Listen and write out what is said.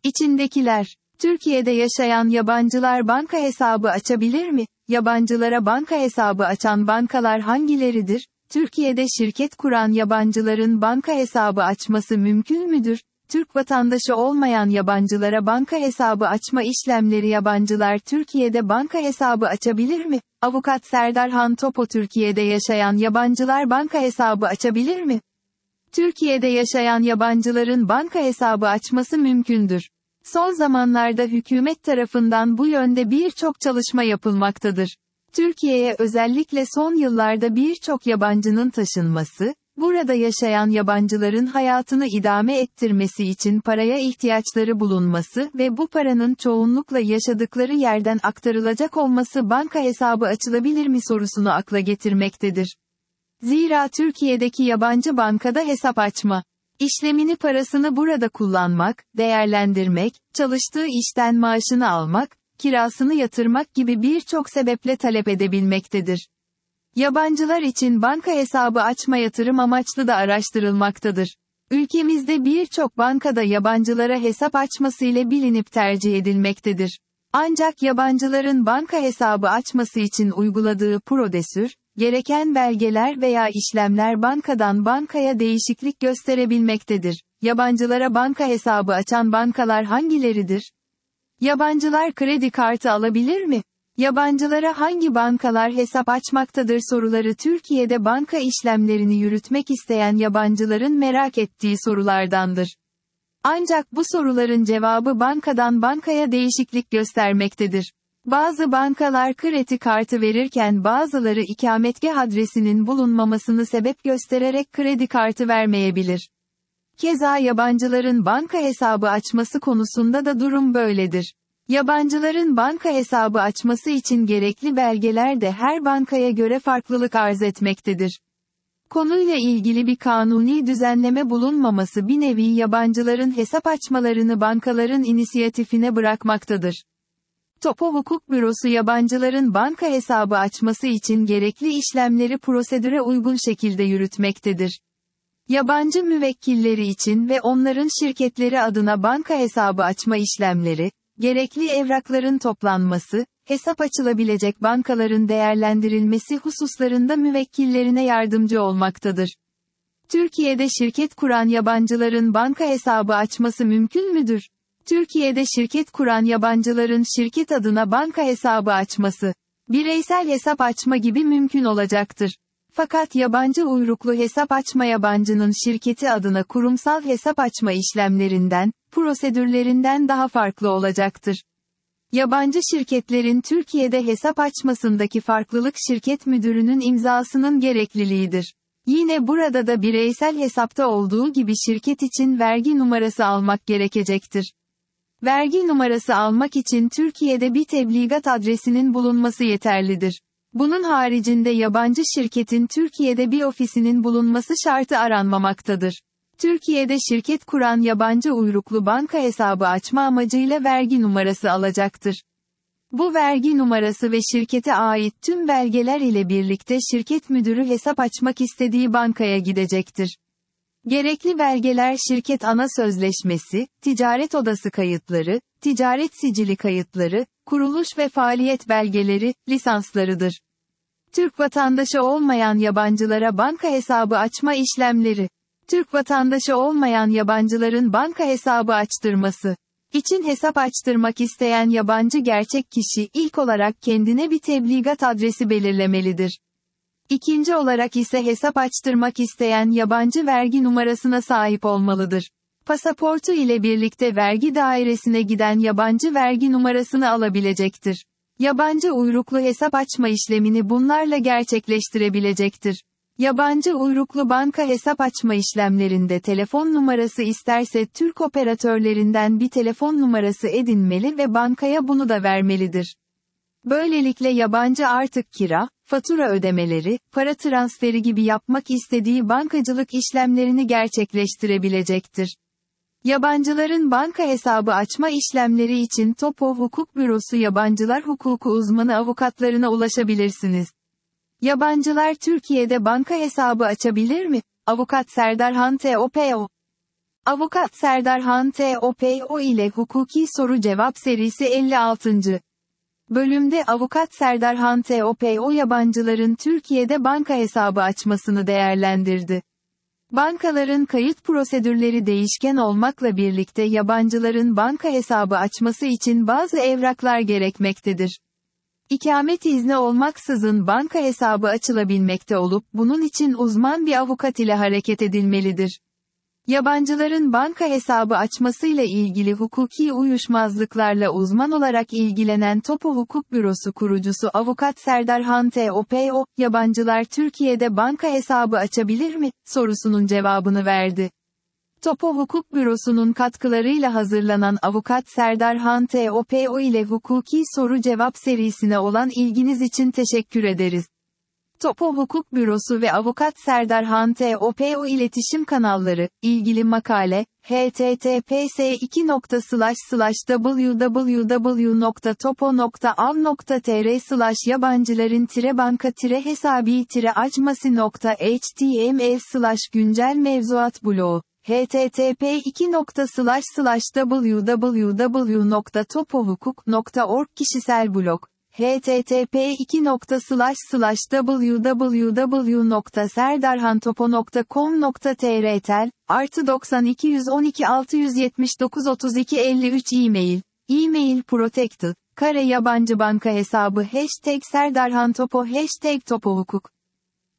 İçindekiler. Türkiye'de yaşayan yabancılar banka hesabı açabilir mi? Yabancılara banka hesabı açan bankalar hangileridir? Türkiye'de şirket kuran yabancıların banka hesabı açması mümkün müdür? Türk vatandaşı olmayan yabancılara banka hesabı açma işlemleri yabancılar Türkiye'de banka hesabı açabilir mi? Avukat Serdar Hantopo Türkiye'de yaşayan yabancılar banka hesabı açabilir mi? Türkiye'de yaşayan yabancıların banka hesabı açması mümkündür. Son zamanlarda hükümet tarafından bu yönde birçok çalışma yapılmaktadır. Türkiye'ye özellikle son yıllarda birçok yabancının taşınması, burada yaşayan yabancıların hayatını idame ettirmesi için paraya ihtiyaçları bulunması ve bu paranın çoğunlukla yaşadıkları yerden aktarılacak olması banka hesabı açılabilir mi sorusunu akla getirmektedir. Zira Türkiye'deki yabancı bankada hesap açma işlemini parasını burada kullanmak, değerlendirmek, çalıştığı işten maaşını almak, kirasını yatırmak gibi birçok sebeple talep edebilmektedir. Yabancılar için banka hesabı açma yatırım amaçlı da araştırılmaktadır. Ülkemizde birçok bankada yabancılara hesap açması ile bilinip tercih edilmektedir. Ancak yabancıların banka hesabı açması için uyguladığı prosedür, gereken belgeler veya işlemler bankadan bankaya değişiklik gösterebilmektedir. Yabancılara banka hesabı açan bankalar hangileridir? Yabancılar kredi kartı alabilir mi? Yabancılara hangi bankalar hesap açmaktadır soruları Türkiye'de banka işlemlerini yürütmek isteyen yabancıların merak ettiği sorulardandır. Ancak bu soruların cevabı bankadan bankaya değişiklik göstermektedir. Bazı bankalar kredi kartı verirken bazıları ikametgah adresinin bulunmamasını sebep göstererek kredi kartı vermeyebilir. Keza yabancıların banka hesabı açması konusunda da durum böyledir. Yabancıların banka hesabı açması için gerekli belgeler de her bankaya göre farklılık arz etmektedir. Konuyla ilgili bir kanuni düzenleme bulunmaması bir nevi yabancıların hesap açmalarını bankaların inisiyatifine bırakmaktadır. Topo Hukuk Bürosu yabancıların banka hesabı açması için gerekli işlemleri prosedüre uygun şekilde yürütmektedir. Yabancı müvekkilleri için ve onların şirketleri adına banka hesabı açma işlemleri, gerekli evrakların toplanması, hesap açılabilecek bankaların değerlendirilmesi hususlarında müvekkillerine yardımcı olmaktadır. Türkiye'de şirket kuran yabancıların banka hesabı açması mümkün müdür? Türkiye'de şirket kuran yabancıların şirket adına banka hesabı açması, bireysel hesap açma gibi mümkün olacaktır. Fakat yabancı uyruklu hesap açma yabancının şirketi adına kurumsal hesap açma işlemlerinden, prosedürlerinden daha farklı olacaktır. Yabancı şirketlerin Türkiye'de hesap açmasındaki farklılık şirket müdürünün imzasının gerekliliğidir. Yine burada da bireysel hesapta olduğu gibi şirket için vergi numarası almak gerekecektir. Vergi numarası almak için Türkiye'de bir tebligat adresinin bulunması yeterlidir. Bunun haricinde yabancı şirketin Türkiye'de bir ofisinin bulunması şartı aranmamaktadır. Türkiye'de şirket kuran yabancı uyruklu banka hesabı açma amacıyla vergi numarası alacaktır. Bu vergi numarası ve şirkete ait tüm belgeler ile birlikte şirket müdürü hesap açmak istediği bankaya gidecektir. Gerekli belgeler şirket ana sözleşmesi, ticaret odası kayıtları, ticaret sicili kayıtları, kuruluş ve faaliyet belgeleri, lisanslarıdır. Türk vatandaşı olmayan yabancılara banka hesabı açma işlemleri. Türk vatandaşı olmayan yabancıların banka hesabı açtırması için hesap açtırmak isteyen yabancı gerçek kişi ilk olarak kendine bir tebligat adresi belirlemelidir. İkinci olarak ise hesap açtırmak isteyen yabancı vergi numarasına sahip olmalıdır. Pasaportu ile birlikte vergi dairesine giden yabancı vergi numarasını alabilecektir. Yabancı uyruklu hesap açma işlemini bunlarla gerçekleştirebilecektir. Yabancı uyruklu banka hesap açma işlemlerinde telefon numarası isterse Türk operatörlerinden bir telefon numarası edinmeli ve bankaya bunu da vermelidir. Böylelikle yabancı artık kira, fatura ödemeleri, para transferi gibi yapmak istediği bankacılık işlemlerini gerçekleştirebilecektir. Yabancıların banka hesabı açma işlemleri için Topo Hukuk Bürosu yabancılar hukuku uzmanı avukatlarına ulaşabilirsiniz. Yabancılar Türkiye'de banka hesabı açabilir mi? Avukat Serdar Hantopo Avukat Serdarhan T.O.P.O ile Hukuki Soru Cevap serisi 56. Bölümde Avukat Serdarhan T.O.P.O yabancıların Türkiye'de banka hesabı açmasını değerlendirdi. Bankaların kayıt prosedürleri değişken olmakla birlikte yabancıların banka hesabı açması için bazı evraklar gerekmektedir. İkamet izni olmaksızın banka hesabı açılabilmekte olup bunun için uzman bir avukat ile hareket edilmelidir. Yabancıların banka hesabı açmasıyla ilgili hukuki uyuşmazlıklarla uzman olarak ilgilenen Topo Hukuk Bürosu kurucusu Avukat Serdarhan T.O.P.O, yabancılar Türkiye'de banka hesabı açabilir mi, sorusunun cevabını verdi. Topo Hukuk Bürosu'nun katkılarıyla hazırlanan Avukat Serdarhan T.O.P.O ile Hukuki Soru Cevap serisine olan ilginiz için teşekkür ederiz. Topo Hukuk Bürosu ve Avukat Serdarhan T.O.P.O iletişim kanalları, ilgili makale, https://www.topo.av.tr/yabancıların-banka-acmasi.html/güncel mevzuat bloğu http://www.topohukuk.org kişisel blog http://www.serdarhantopo.com.tr tel, +92 112 679 32 53 e-mail protected, yabancı banka hesabı #serdarhantopo #topohukuk